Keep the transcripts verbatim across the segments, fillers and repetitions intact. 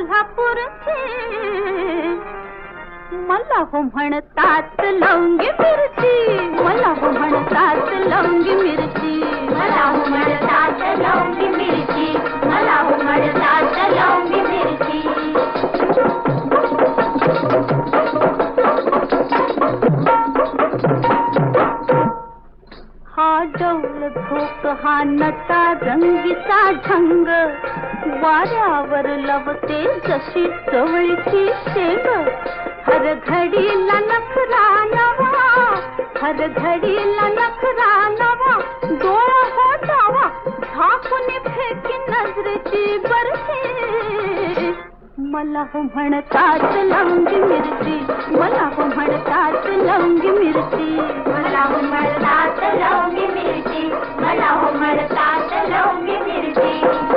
कोल्हापूरची मला हो म्हणतात लवंगी मिरची, मला हो म्हणतात लवंगी मिरची, मला हो म्हणतात लवंगी मिरची, मला हो म्हणतात लवंगी मिरची. हा डौल झोक हा नटा रंगीचा ढंग वाऱ्यावर लवते जशी चवळीची शेंग. हर घडीला नखरा नवा, हर घडीला नखरा नवा, डोळा हो डावा झाकून फेकी नजरेची बरशी. मला हो म्हणतात लवंगी मिरची, मला हो म्हणतात लवंगी मिरची, मला हो म्हणतात लवंगी मिरची, मला हो म्हणतात लवंगी मिरची.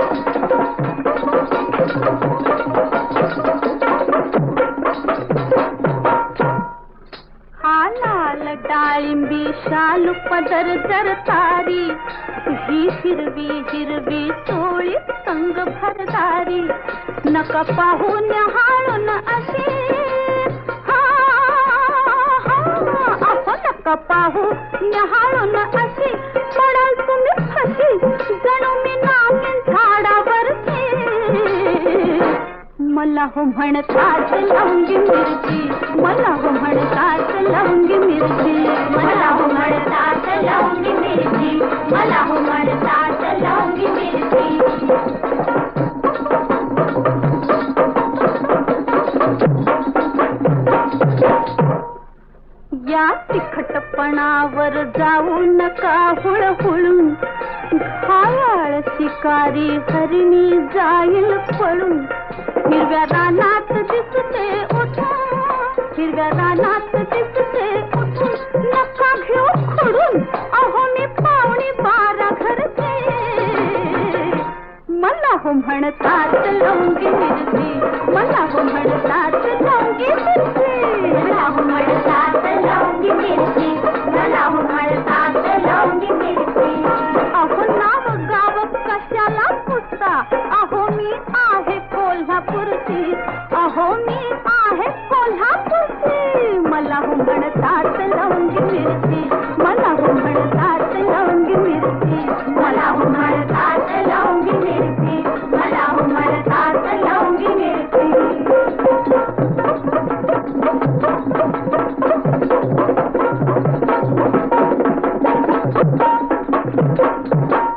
हा लाल डाळिंबी शालू पदर जर तारी, ही हिरवी हिरवी चोळी संग भरदारी. नका पाहून हाळून अशी, हा हा अहो नका पाहू हाळून अशी, पडाल तुम्ही फशी जणू मी नामीन झाडावरची. मला हो म्हणतात लवंगी मिरची, मला हो म्हणतात लवंगी मिरची, मला हो म्हणतात लवंगी मिरची, मला हो म्हणतात लवंगी मिरची. या तिखटपणावर जाऊ नका हुळहुळून, घायाळ शिकारी हरिणी जाईल पळून. हिरव्या रानात दिसते उठून, हिरव्या रानात दिसते उठून, नका घेऊ खोडून अहो मी पावणी बारा घरचे. मला हो म्हणतात लवंगी मिरची, मला हो म्हणतात लवंगी मिरची, मला हो म्हणतात लवंगी मिरची, मला हो म्हणतात लवंगी मिरची. अहो नाव गाव कशाला पुसता, अहो मी आहे कोल्हापूरची, अहो मी आहे कोल्हापूरची. मला हो म्हणतात लवंगी मिरची, मला हो म्हणतात लवंगी मिरची, मला हो म्हणतात लवंगी मिरची, मला हो म्हणतात लवंगी मिरची. Thank you.